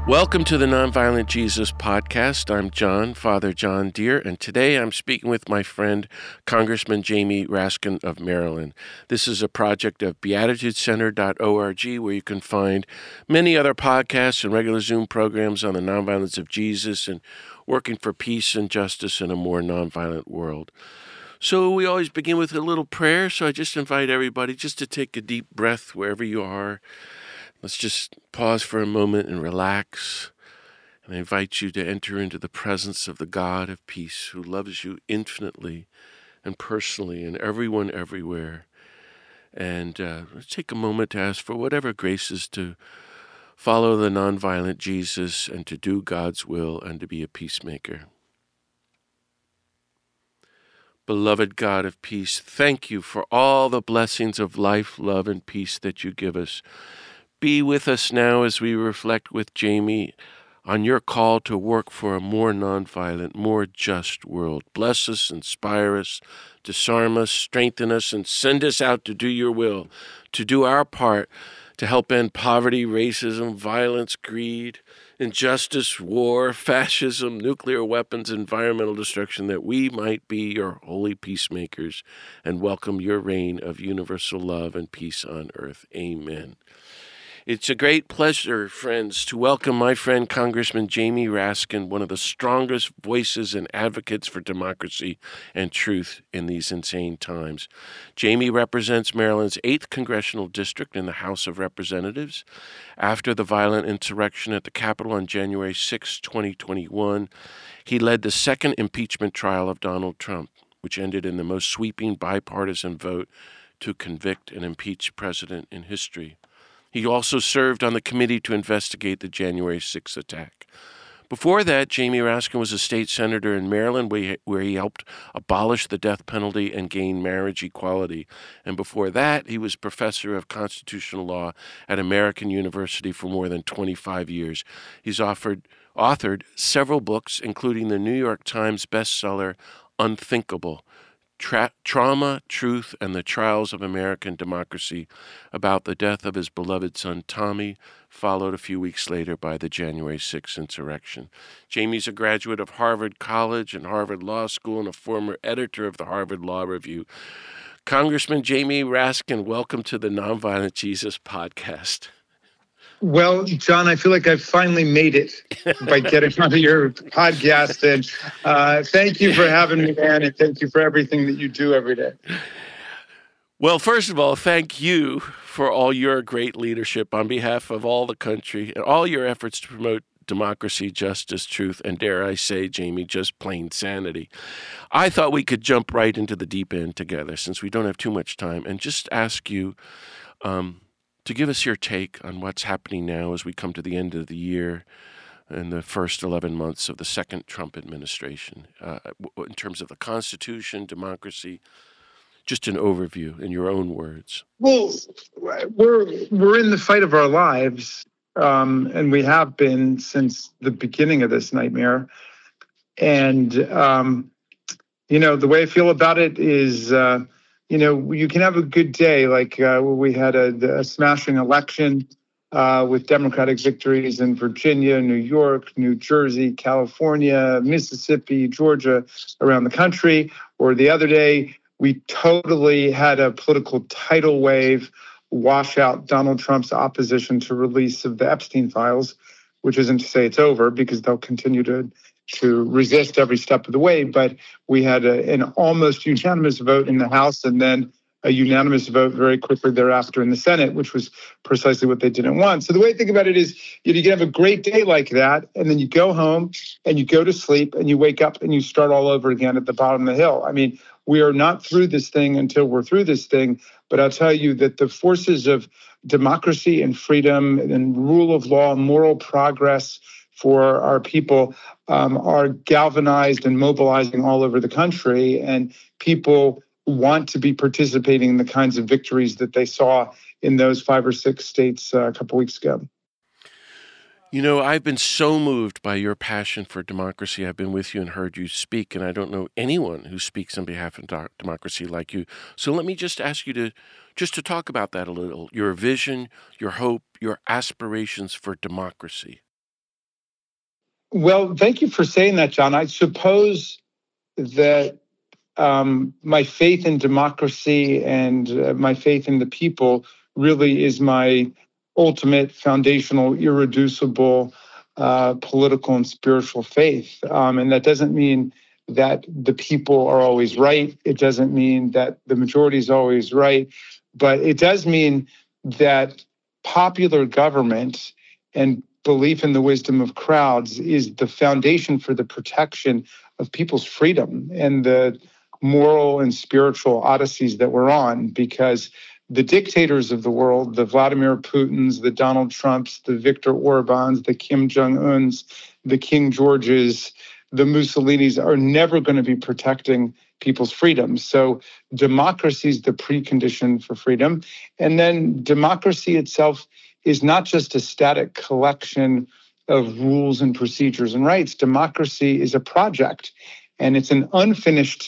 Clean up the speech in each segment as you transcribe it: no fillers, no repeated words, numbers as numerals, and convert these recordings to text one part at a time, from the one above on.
Welcome to the Nonviolent Jesus podcast. I'm John, Father John Deere, and today I'm speaking with my friend, Congressman Jamie Raskin of Maryland. This is a project of beatitudecenter.org, where you can find many other podcasts and regular Zoom programs on the nonviolence of Jesus and working for peace and justice in a more nonviolent world. So we always begin with a little prayer, so I just invite everybody just to take a deep breath wherever you are. Let's just pause for a moment and relax. And I invite you to enter into the presence of the God of peace who loves you infinitely and personally and everyone everywhere. And let's take a moment to ask for whatever graces to follow the nonviolent Jesus and to do God's will and to be a peacemaker. Beloved God of peace, thank you for all the blessings of life, love, and peace that you give us. Be with us now as we reflect with Jamie on your call to work for a more nonviolent, more just world. Bless us, inspire us, disarm us, strengthen us, and send us out to do your will, to do our part to help end poverty, racism, violence, greed, injustice, war, fascism, nuclear weapons, environmental destruction, that we might be your holy peacemakers and welcome your reign of universal love and peace on earth. Amen. It's a great pleasure, friends, to welcome my friend Congressman Jamie Raskin, one of the strongest voices and advocates for democracy and truth in these insane times. Jamie represents Maryland's 8th Congressional District in the House of Representatives. After the violent insurrection at the Capitol on January 6, 2021, he led the second impeachment trial of Donald Trump, which ended in the most sweeping bipartisan vote to convict and impeach president in history. He also served on the committee to investigate the January 6th attack. Before that, Jamie Raskin was a state senator in Maryland where he helped abolish the death penalty and gain marriage equality. And before that, he was professor of constitutional law at American University for more than 25 years. He's authored several books, including the New York Times bestseller Unthinkable: Trauma, Truth, and the Trials of American Democracy, about the death of his beloved son Tommy, followed a few weeks later by the January 6th insurrection. Jamie's a graduate of Harvard College and Harvard Law School and a former editor of the Harvard Law Review. Congressman Jamie Raskin, welcome to the Nonviolent Jesus podcast. Well, John, I feel like I've finally made it by getting onto your podcast. And thank you for having me, man. And thank you for everything that you do every day. Well, first of all, thank you for all your great leadership on behalf of all the country and all your efforts to promote democracy, justice, truth, and dare I say, Jamie, just plain sanity. I thought we could jump right into the deep end together since we don't have too much time and just ask you to give us your take on what's happening now as we come to the end of the year and the first 11 months of the second Trump administration, in terms of the Constitution, democracy, just an overview in your own words. Well, we're in the fight of our lives, and we have been since the beginning of this nightmare. And, the way I feel about it is, you can have a good day, like we had a smashing election with Democratic victories in Virginia, New York, New Jersey, California, Mississippi, Georgia, around the country. Or the other day, we totally had a political tidal wave wash out Donald Trump's opposition to release of the Epstein files, which isn't to say it's over, because they'll continue to resist every step of the way. But we had an almost unanimous vote in the House and then a unanimous vote very quickly thereafter in the Senate, which was precisely what they didn't want. So the way I think about it is, you can have a great day like that, and then you go home and you go to sleep and you wake up and you start all over again at the bottom of the hill. I mean, we are not through this thing until we're through this thing. But I'll tell you that the forces of democracy and freedom and rule of law, moral progress for our people are galvanized and mobilizing all over the country. And people want to be participating in the kinds of victories that they saw in those 5 or 6 states a couple weeks ago. You know, I've been so moved by your passion for democracy. I've been with you and heard you speak, and I don't know anyone who speaks on behalf of democracy like you. So let me just ask you to talk about that a little, your vision, your hope, your aspirations for democracy. Well, thank you for saying that, John. I suppose that my faith in democracy and my faith in the people really is my ultimate, foundational, irreducible political and spiritual faith. And that doesn't mean that the people are always right. It doesn't mean that the majority is always right. But it does mean that popular government and belief in the wisdom of crowds is the foundation for the protection of people's freedom and the moral and spiritual odysseys that we're on, because the dictators of the world, the Vladimir Putins, the Donald Trumps, the Viktor Orbáns, the Kim Jong-uns, the King Georges, the Mussolinis are never going to be protecting people's freedom. So democracy is the precondition for freedom. And then democracy itself is not just a static collection of rules and procedures and rights. Democracy is a project, and it's an unfinished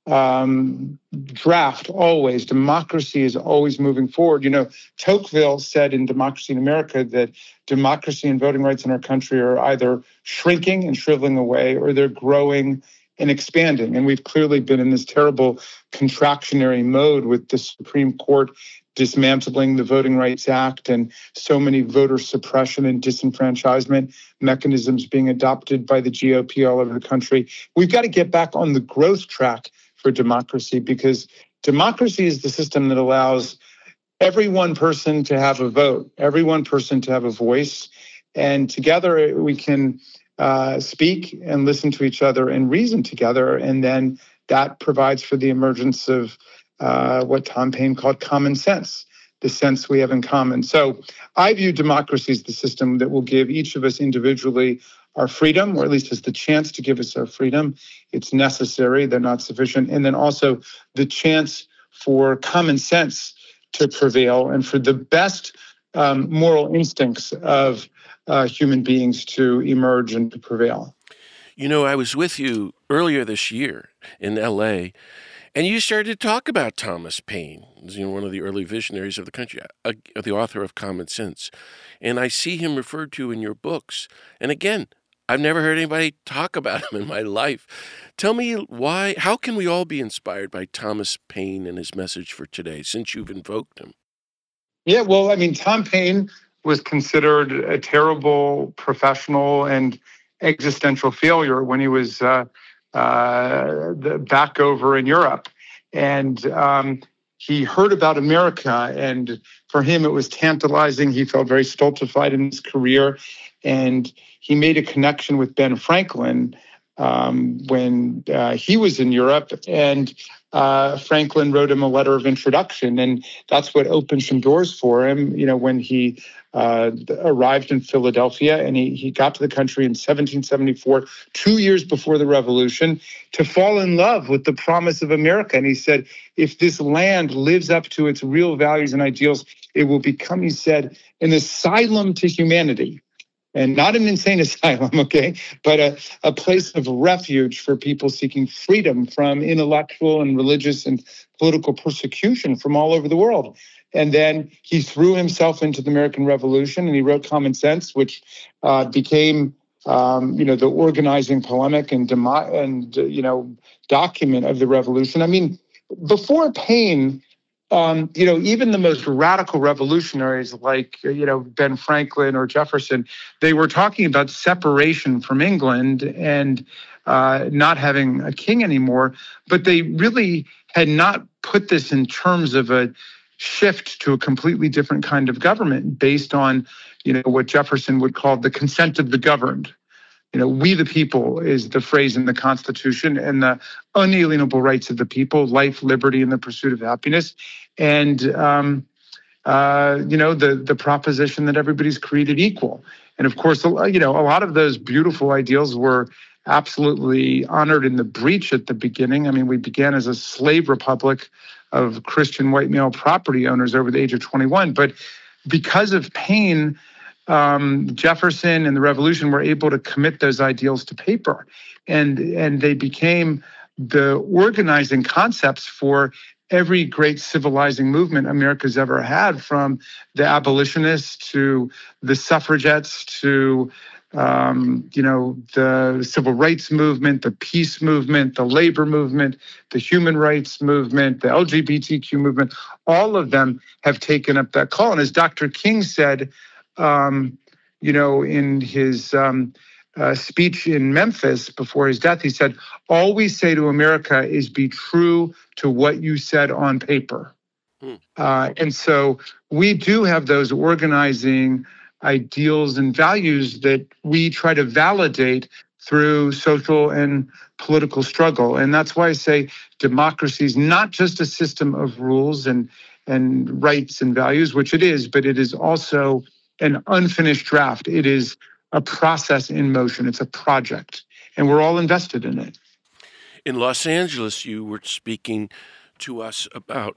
draft always. Democracy is always moving forward. You know, Tocqueville said in Democracy in America that democracy and voting rights in our country are either shrinking and shriveling away, or they're growing and expanding. And we've clearly been in this terrible contractionary mode with the Supreme Court dismantling the Voting Rights Act and so many voter suppression and disenfranchisement mechanisms being adopted by the GOP all over the country. We've got to get back on the growth track for democracy, because democracy is the system that allows every one person to have a vote, every one person to have a voice, and together we can speak and listen to each other and reason together, and then that provides for the emergence of what Tom Paine called common sense, the sense we have in common. So I view democracy as the system that will give each of us individually our freedom, or at least has the chance to give us our freedom. It's necessary, they're not sufficient. And then also the chance for common sense to prevail and for the best moral instincts of human beings to emerge and to prevail. You know, I was with you earlier this year in LA, and you started to talk about Thomas Paine, one of the early visionaries of the country, the author of Common Sense. And I see him referred to in your books. And again, I've never heard anybody talk about him in my life. Tell me why, how can we all be inspired by Thomas Paine and his message for today, since you've invoked him? Yeah, well, I mean, Tom Paine was considered a terrible professional and existential failure when he was back over in Europe. And he heard about America, and for him it was tantalizing. He felt very stultified in his career, and he made a connection with Ben Franklin when he was in Europe, and Franklin wrote him a letter of introduction, and that's what opened some doors for him. You know, when he arrived in Philadelphia, and he got to the country in 1774, 2 years before the Revolution, to fall in love with the promise of America. And he said, if this land lives up to its real values and ideals, it will become, he said, an asylum to humanity. And not an insane asylum, okay, but a place of refuge for people seeking freedom from intellectual and religious and political persecution from all over the world. And then he threw himself into the American Revolution, and he wrote Common Sense, which became, the organizing polemic and document of the revolution. I mean, before Paine, even the most radical revolutionaries like, Ben Franklin or Jefferson, they were talking about separation from England and not having a king anymore. But they really had not put this in terms of a shift to a completely different kind of government based on, what Jefferson would call the consent of the governed. We the people is the phrase in the Constitution, and the unalienable rights of the people, life, liberty, and the pursuit of happiness. And, the proposition that everybody's created equal. And of course, a lot of those beautiful ideals were absolutely honored in the breach at the beginning. I mean, we began as a slave republic of Christian white male property owners over the age of 21. But because of Paine, Jefferson and the Revolution were able to commit those ideals to paper, and they became the organizing concepts for every great civilizing movement America's ever had, from the abolitionists to the suffragettes to the civil rights movement, the peace movement, the labor movement, the human rights movement, the LGBTQ movement, all of them have taken up that call. And as Dr. King said, in his speech in Memphis before his death, he said, all we say to America is be true to what you said on paper. And so we do have those organizing ideals and values that we try to validate through social and political struggle. And that's why I say democracy is not just a system of rules and rights and values, which it is, but it is also an unfinished draft. It is a process in motion. It's a project, and we're all invested in it. In Los Angeles, you were speaking to us about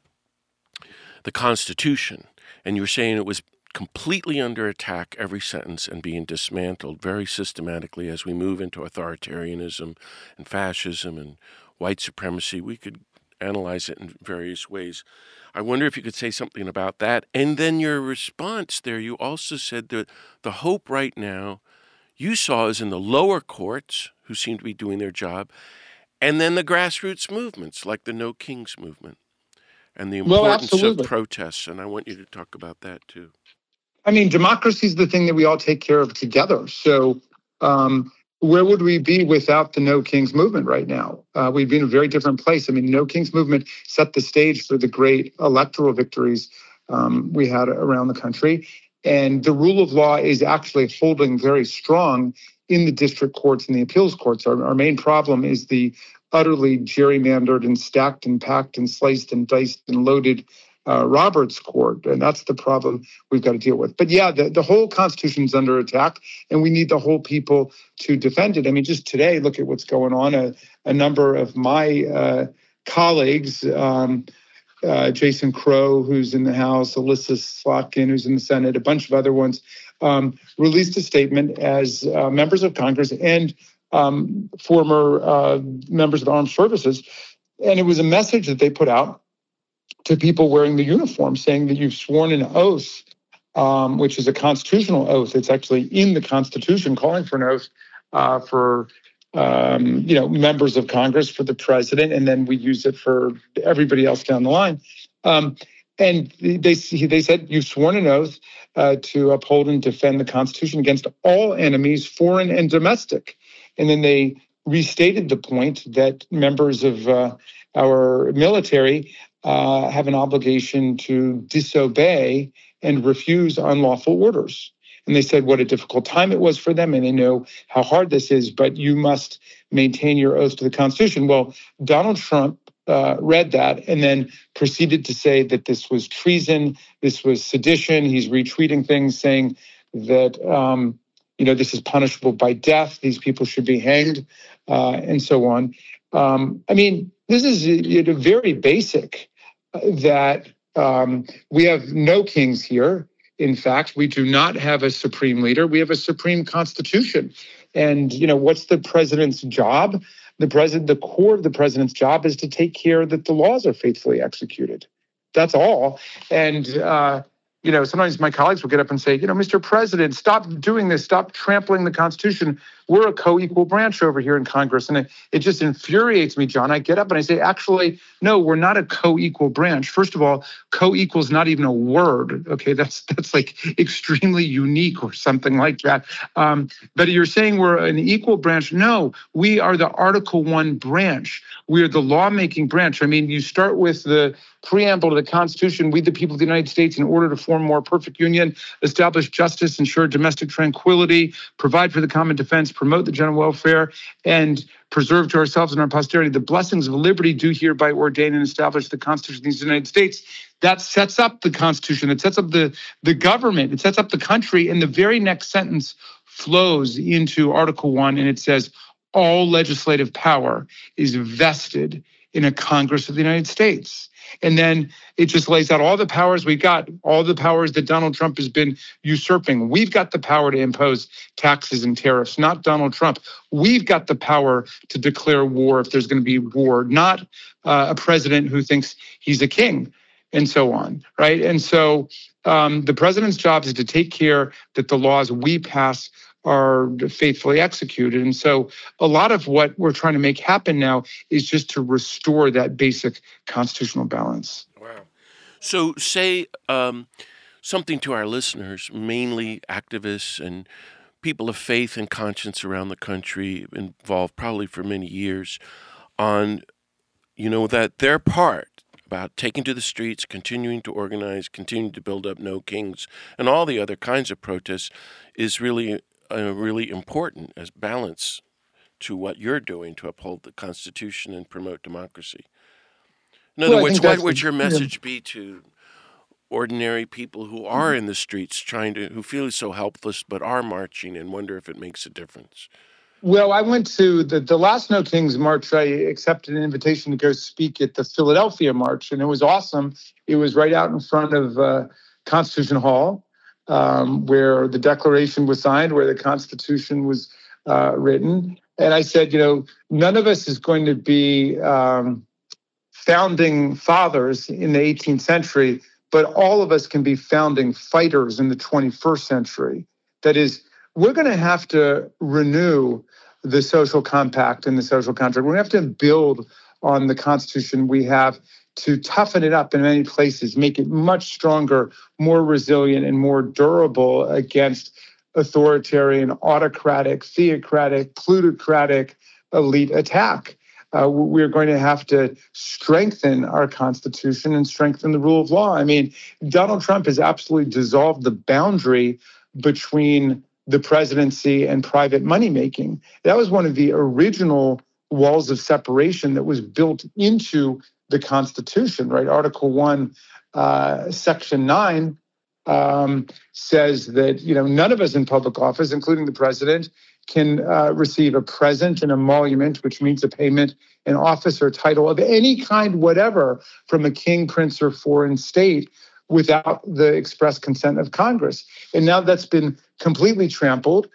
the Constitution, and you were saying it was completely under attack, every sentence, and being dismantled very systematically as we move into authoritarianism and fascism and white supremacy. We could analyze it in various ways. I wonder if you could say something about that. And then your response there, you also said that the hope right now you saw is in the lower courts, who seem to be doing their job, and then the grassroots movements like the No Kings movement and the importance of protests. And I want you to talk about that too. I mean, democracy is the thing that we all take care of together. So where would we be without the No Kings movement right now? We'd be in a very different place. I mean, the No Kings movement set the stage for the great electoral victories we had around the country. And the rule of law is actually holding very strong in the district courts and the appeals courts. Our main problem is the utterly gerrymandered and stacked and packed and sliced and diced and loaded Roberts Court, and that's the problem we've got to deal with. But yeah, the whole Constitution is under attack, and we need the whole people to defend it. I mean, just today, look at what's going on. A number of my colleagues, Jason Crow, who's in the House, Alyssa Slotkin, who's in the Senate, a bunch of other ones, released a statement as members of Congress and former members of armed services, and it was a message that they put out to people wearing the uniform, saying that you've sworn an oath, which is a constitutional oath. It's actually in the Constitution, calling for an oath for members of Congress, for the president, and then we use it for everybody else down the line. And they said you've sworn an oath to uphold and defend the Constitution against all enemies, foreign and domestic. And then they restated the point that members of our military have an obligation to disobey and refuse unlawful orders. And they said what a difficult time it was for them, and they know how hard this is, but you must maintain your oath to the Constitution. Well, Donald Trump read that and then proceeded to say that this was treason, this was sedition. He's retweeting things saying that, this is punishable by death. These people should be hanged, and so on. I mean, this is very basic. That we have no kings here. In fact, we do not have a supreme leader. We have a supreme constitution. And, what's the president's job? The core of the president's job is to take care that the laws are faithfully executed. That's all. And, sometimes my colleagues will get up and say, Mr. President, stop doing this. Stop trampling the Constitution. We're a co-equal branch over here in Congress. And it just infuriates me, John. I get up and I say, actually, no, we're not a co-equal branch. First of all, co-equal is not even a word. Okay, that's like extremely unique or something like that. But you're saying we're an equal branch. No, we are the Article I branch. We are the lawmaking branch. I mean, you start with the preamble to the Constitution. We, the people of the United States, in order to form a more perfect union, establish justice, ensure domestic tranquility, provide for the common defense, promote the general welfare, and preserve to ourselves and our posterity the blessings of liberty, do hereby ordain and establish the Constitution of the United States. That sets up the Constitution. It sets up the government. It sets up the country. And the very next sentence flows into Article I, and it says, all legislative power is vested in a Congress of the United States. And then it just lays out all the powers we got, all the powers that Donald Trump has been usurping. We've got the power to impose taxes and tariffs, not Donald Trump. We've got the power to declare war if there's going to be war, not a president who thinks he's a king, and so on, right? And so The president's job is to take care that the laws we pass are faithfully executed. And so a lot of what we're trying to make happen now is just to restore that basic constitutional balance. Wow. So say something to our listeners, mainly activists and people of faith and conscience around the country, involved probably for many years, on, that their part about taking to the streets, continuing to organize, continuing to build up No Kings, and all the other kinds of protests is really important as balance to what you're doing to uphold the Constitution and promote democracy. In other words, what would your message be to ordinary people who are in the streets who feel so helpless but are marching and wonder if it makes a difference? Well, I went to the last No Kings March. I accepted an invitation to go speak at the Philadelphia March, and it was awesome. It was right out in front of Constitution Hall, where the Declaration was signed, where the Constitution was written. And I said, none of us is going to be founding fathers in the 18th century, but all of us can be founding fighters in the 21st century. That is, we're going to have to renew the social compact and the social contract. We're going to have to build on the Constitution we have to toughen it up in many places, make it much stronger, more resilient, and more durable against authoritarian, autocratic, theocratic, plutocratic elite attack. We're going to have to strengthen our Constitution and strengthen the rule of law. I mean, Donald Trump has absolutely dissolved the boundary between the presidency and private money making. That was one of the original walls of separation that was built into the Constitution, right? Article 1, Section 9 says that, none of us in public office, including the president, can receive a present, an emolument, which means a payment, an office or title of any kind, whatever, from a king, prince, or foreign state without the express consent of Congress. And now that's been completely trampled.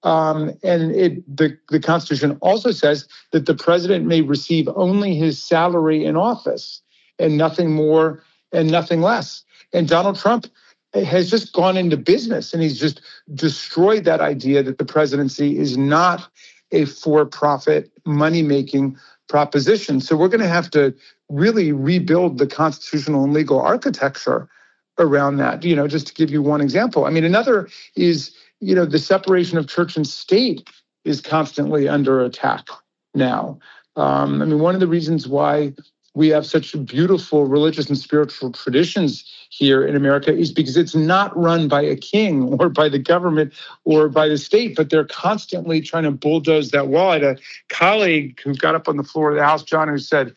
The Constitution also says that the president may receive only his salary in office and nothing more and nothing less. And Donald Trump has just gone into business, and he's just destroyed that idea that the presidency is not a for-profit money-making proposition. So we're going to have to really rebuild the constitutional and legal architecture around that, just to give you one example. I mean, another is, the separation of church and state is constantly under attack now. One of the reasons why we have such beautiful religious and spiritual traditions here in America is because it's not run by a king or by the government or by the state, but they're constantly trying to bulldoze that wall. I had a colleague who got up on the floor of the House, John, who said,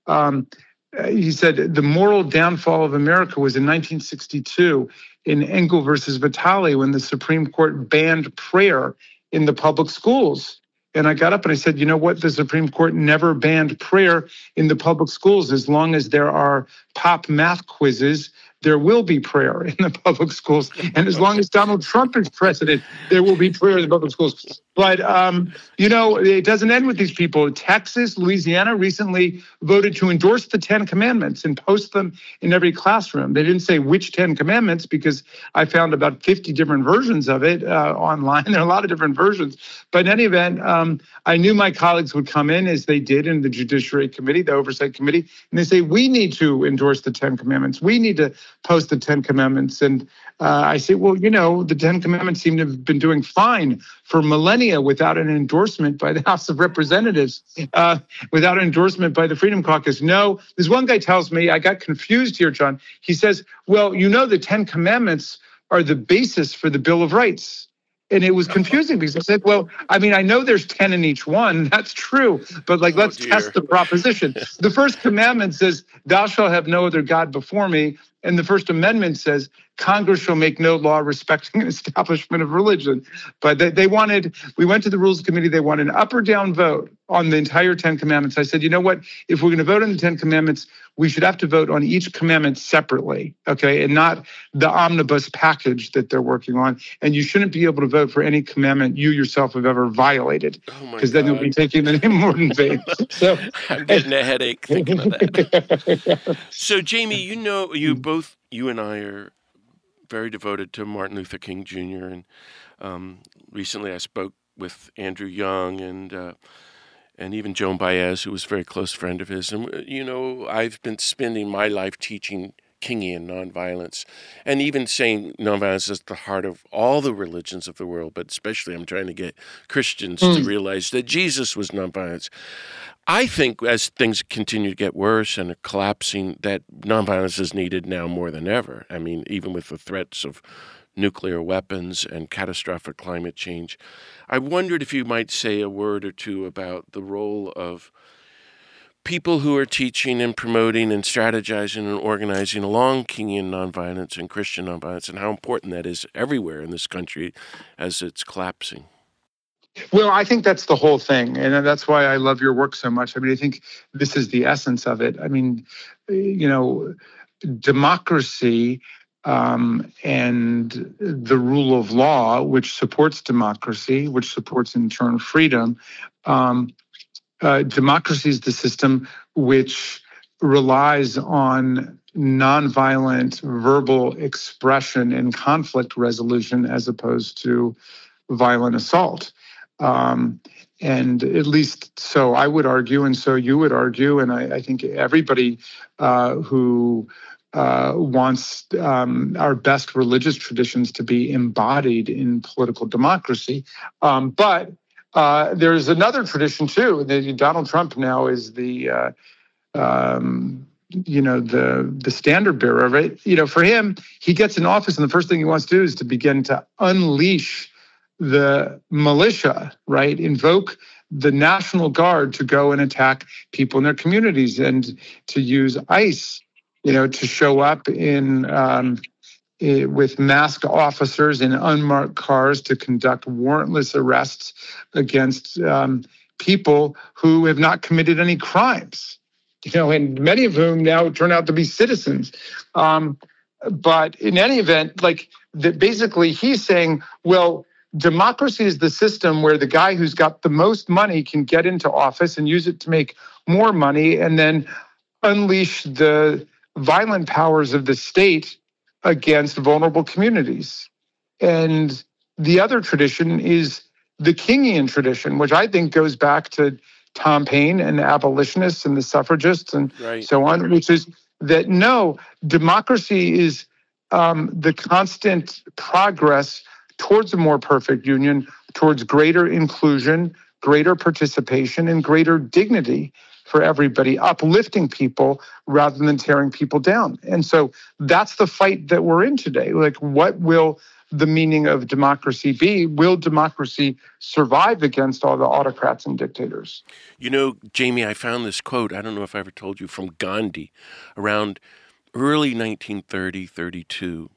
the moral downfall of America was in 1962 in Engel versus Vitale, when the Supreme Court banned prayer in the public schools. And I got up and I said, you know what? The Supreme Court never banned prayer in the public schools. As long as there are pop math quizzes, there will be prayer in the public schools. And as long as Donald Trump is president, there will be prayer in the public schools. But, it doesn't end with these people. Texas, Louisiana recently voted to endorse the 10 Commandments and post them in every classroom. They didn't say which 10 Commandments, because I found about 50 different versions of it online. There are a lot of different versions. But in any event, I knew my colleagues would come in, as they did in the Judiciary Committee, the Oversight Committee, and they say, we need to endorse the 10 Commandments. We need to post the 10 Commandments. And I say, well, the 10 Commandments seem to have been doing fine for millennia without an endorsement by the House of Representatives, without an endorsement by the Freedom Caucus. No, this one guy tells me, I got confused here, John. He says, well, the 10 Commandments are the basis for the Bill of Rights. And it was confusing because I said, well, I know there's 10 in each one. That's true. But let's test the proposition. The first commandment says, thou shalt have no other God before me. And the First Amendment says, Congress shall make no law respecting an establishment of religion. But we went to the Rules Committee, they wanted an up or down vote on the entire 10 Commandments. I said, you know what? If we're going to vote on the 10 Commandments, we should have to vote on each commandment separately, okay, and not the omnibus package that they're working on. And you shouldn't be able to vote for any commandment you yourself have ever violated, because then you'll be taking the name more in vain. So I'm getting a headache thinking of that. So, Jamie, you and I are very devoted to Martin Luther King Jr. And recently I spoke with Andrew Young and even Joan Baez, who was a very close friend of his. And, I've been spending my life teaching Kingian nonviolence, and even saying nonviolence is at the heart of all the religions of the world, but especially I'm trying to get Christians to realize that Jesus was nonviolence. I think as things continue to get worse and are collapsing, that nonviolence is needed now more than ever. I mean, even with the threats of nuclear weapons and catastrophic climate change. I wondered if you might say a word or two about the role of people who are teaching and promoting and strategizing and organizing along Kingian nonviolence and Christian nonviolence, and how important that is everywhere in this country as it's collapsing. Well, I think that's the whole thing. And that's why I love your work so much. I mean, I think this is the essence of it. I mean, democracy and the rule of law, which supports democracy, which supports in turn freedom. Democracy is the system which relies on nonviolent verbal expression and conflict resolution as opposed to violent assault. And at least so I would argue, and so you would argue, and I think everybody who wants our best religious traditions to be embodied in political democracy. But there's another tradition too. Donald Trump now is the standard bearer of it. For him, he gets in office, and the first thing he wants to do is to begin to unleash the militia, right? Invoke the National Guard to go and attack people in their communities, and to use ICE, to show up with masked officers in unmarked cars to conduct warrantless arrests against people who have not committed any crimes, and many of whom now turn out to be citizens. But in any event, basically he's saying, well, democracy is the system where the guy who's got the most money can get into office and use it to make more money, and then unleash the violent powers of the state against vulnerable communities. And the other tradition is the Kingian tradition, which I think goes back to Tom Paine and the abolitionists and the suffragists and so on, which is that no, democracy is the constant progress towards a more perfect union, towards greater inclusion, greater participation, and greater dignity for everybody, uplifting people rather than tearing people down. And so that's the fight that we're in today. What will the meaning of democracy be? Will democracy survive against all the autocrats and dictators? Jamie, I found this quote, I don't know if I ever told you, from Gandhi around early 1930, 32,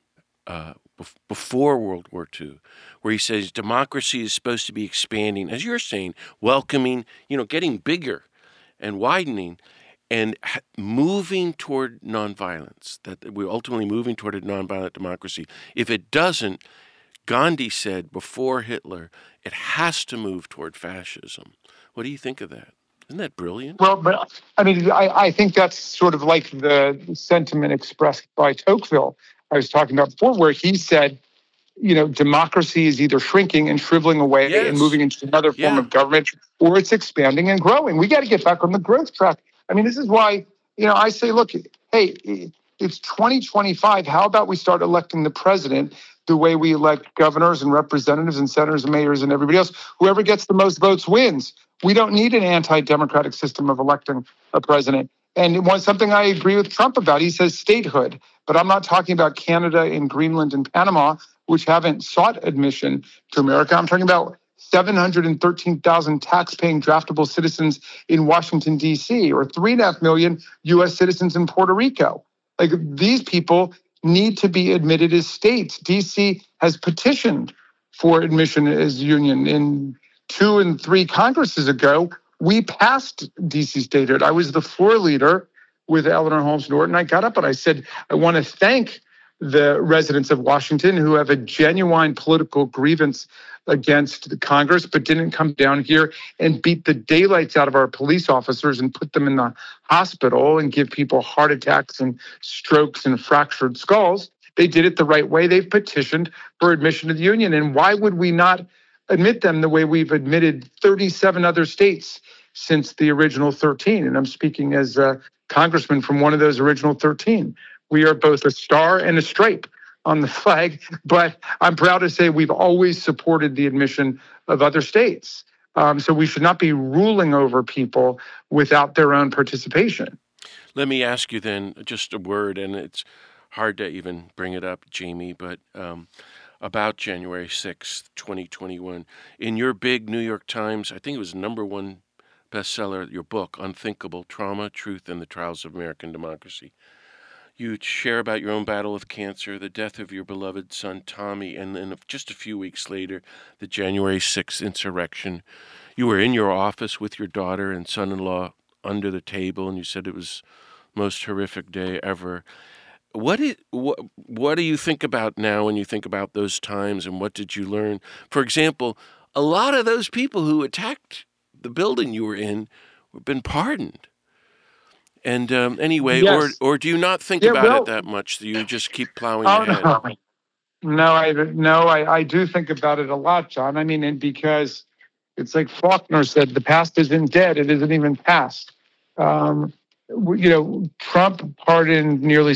before World War II, where he says democracy is supposed to be expanding, as you're saying, welcoming, getting bigger and widening and moving toward nonviolence, that we're ultimately moving toward a nonviolent democracy. If it doesn't, Gandhi said before Hitler, it has to move toward fascism. What do you think of that? Isn't that brilliant? Well, but I think that's sort of like the sentiment expressed by Tocqueville I was talking about before, where he said, democracy is either shrinking and shriveling away and moving into another form of government, or it's expanding and growing. We got to get back on the growth track. This is why, I say, look, hey, it's 2025. How about we start electing the president the way we elect governors and representatives and senators and mayors and everybody else? Whoever gets the most votes wins. We don't need an anti-democratic system of electing a president. And it was something I agree with Trump about. He says statehood, but I'm not talking about Canada and Greenland and Panama, which haven't sought admission to America. I'm talking about 713,000 tax-paying draftable citizens in Washington, D.C., or 3.5 million U.S. citizens in Puerto Rico. These people need to be admitted as states. D.C. has petitioned for admission as union. In 2 and 3 Congresses ago, we passed D.C. statehood. I was the floor leader with Eleanor Holmes Norton. I got up and I said, I want to thank the residents of Washington who have a genuine political grievance against the Congress, but didn't come down here and beat the daylights out of our police officers and put them in the hospital and give people heart attacks and strokes and fractured skulls. They did it the right way. They petitioned for admission to the Union. And why would we not admit them the way we've admitted 37 other states since the original 13? And I'm speaking as a congressman from one of those original 13. We are both a star and a stripe on the flag, but I'm proud to say we've always supported the admission of other states. So we should not be ruling over people without their own participation. Let me ask you then just a word, and it's hard to even bring it up, Jamie, but about January 6th, 2021. In your big New York Times, I think it was #1 bestseller, your book, Unthinkable: Trauma, Truth, and the Trials of American Democracy. You share about your own battle with cancer, the death of your beloved son, Tommy, and then just a few weeks later, the January 6th insurrection. You were in your office with your daughter and son-in-law under the table, and you said it was the most horrific day ever. What do you think about now when you think about those times, and what did you learn? For example, a lot of those people who attacked the building you were in have been pardoned. And anyway, Yes. or do you not think about it that much? Do you just keep plowing ahead? No, I do think about it a lot, John. I mean, and because it's like Faulkner said, the past isn't dead; it isn't even past. Trump pardoned nearly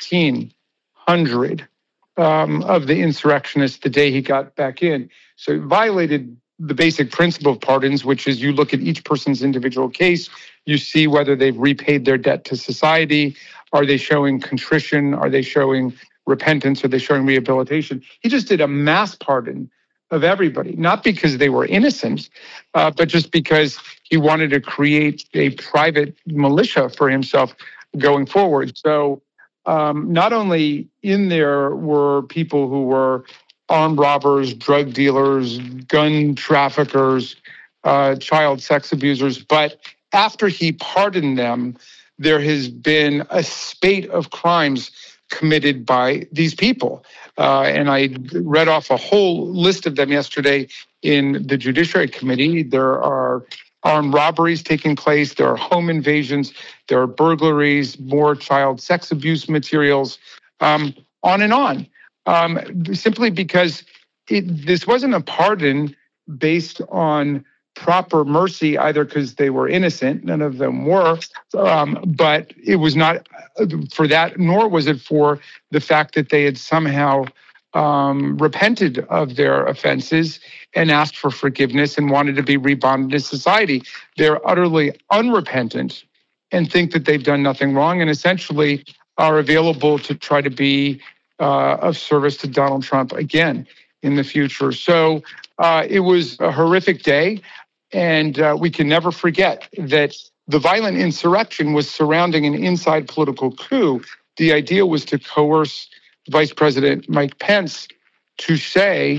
1,600 of the insurrectionists the day he got back in. So it violated the basic principle of pardons, which is you look at each person's individual case, you see whether they've repaid their debt to society. Are they showing contrition? Are they showing repentance? Are they showing rehabilitation? He just did a mass pardon of everybody, not because they were innocent, but just because he wanted to create a private militia for himself going forward. So not only in there were people who were armed robbers, drug dealers, gun traffickers, child sex abusers, but after he pardoned them, there has been a spate of crimes committed by these people. And I read off a whole list of them yesterday in the Judiciary Committee. There are armed robberies taking place, there are home invasions, there are burglaries, more child sex abuse materials, on and on. Simply because this wasn't a pardon based on proper mercy, either because they were innocent, none of them were, but it was not for that, nor was it for the fact that they had somehow repented of their offenses and asked for forgiveness and wanted to be rebonded to society. They're utterly unrepentant and think that they've done nothing wrong, and essentially are available to try to be of service to Donald Trump again in the future. So it was a horrific day, and we can never forget that the violent insurrection was surrounding an inside political coup. The idea was to coerce Vice President Mike Pence to say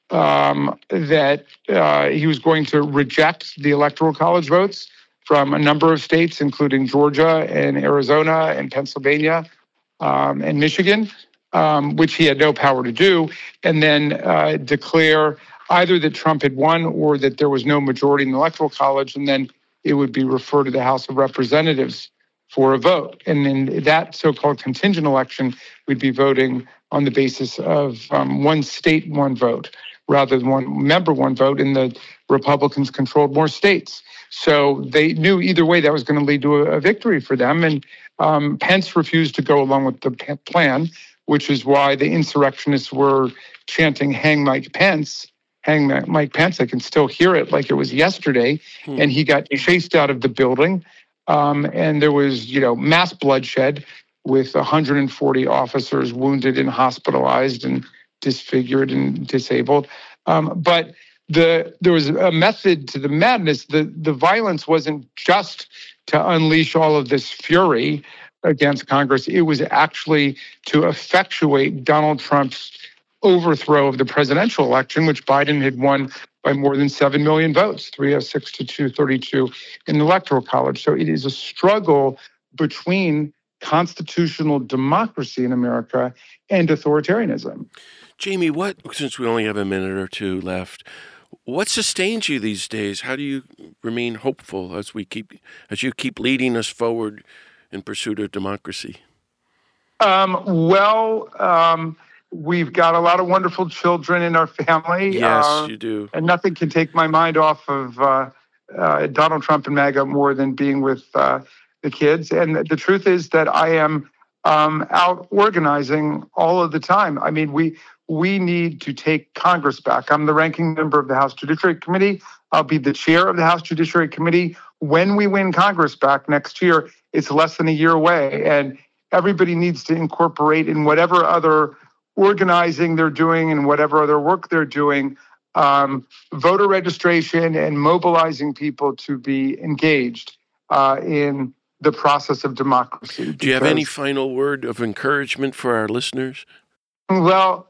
that he was going to reject the Electoral College votes from a number of states, including Georgia and Arizona and Pennsylvania and Michigan, which he had no power to do, and then declare either that Trump had won or that there was no majority in the Electoral College, and then it would be referred to the House of Representatives for a vote. And in that so-called contingent election, we'd be voting on the basis of one state, one vote, rather than one member, one vote, and the Republicans controlled more states. So they knew either way that was going to lead to a victory for them. And Pence refused to go along with the plan, which is why the insurrectionists were chanting, "Hang Mike Pence, hang Mike Pence." I can still hear it like it was yesterday. And he got chased out of the building. And there was, mass bloodshed with 140 officers wounded and hospitalized and disfigured and disabled. But there was a method to the madness. The violence wasn't just to unleash all of this fury against Congress. It was actually to effectuate Donald Trump's overthrow of the presidential election, which Biden had won by more than 7 million votes, 306 to 232 in the Electoral College. So it is a struggle between constitutional democracy in America and authoritarianism. Jamie, since we only have a minute or two left, what sustains you these days? How do you remain hopeful as you keep leading us forward in pursuit of democracy? We've got a lot of wonderful children in our family. Yes, you do. And nothing can take my mind off of Donald Trump and MAGA more than being with the kids. And the truth is that I am out organizing all of the time. I mean, we need to take Congress back. I'm the ranking member of the House Judiciary Committee. I'll be the chair of the House Judiciary Committee. When we win Congress back next year, it's less than a year away. And everybody needs to incorporate in whatever other organizing they're doing and whatever other work they're doing, voter registration and mobilizing people to be engaged in the process of democracy. Do you have any final word of encouragement for our listeners? Well,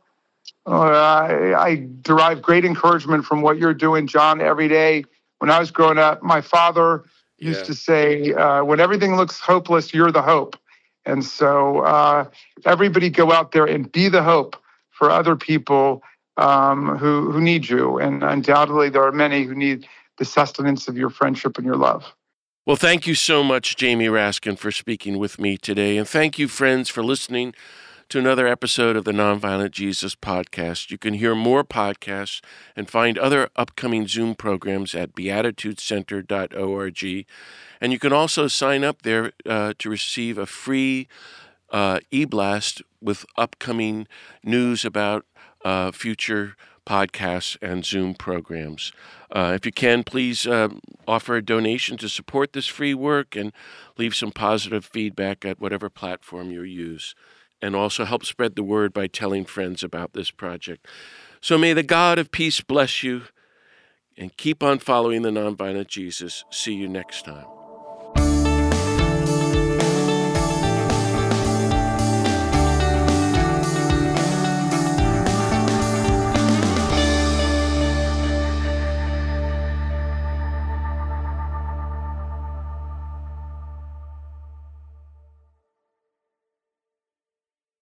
I derive great encouragement from what you're doing, John, every day. When I was growing up, my father used to say, when everything looks hopeless, you're the hope. And so everybody go out there and be the hope for other people who need you. And undoubtedly, there are many who need the sustenance of your friendship and your love. Well, thank you so much, Jamie Raskin, for speaking with me today. And thank you, friends, for listening to another episode of the Nonviolent Jesus podcast. You can hear more podcasts and find other upcoming Zoom programs at beatitudecenter.org. And you can also sign up there to receive a free e-blast with upcoming news about future podcasts and Zoom programs. If you can, please offer a donation to support this free work and leave some positive feedback at whatever platform you use. And also help spread the word by telling friends about this project. So may the God of peace bless you, and keep on following the Nonviolent Jesus. See you next time.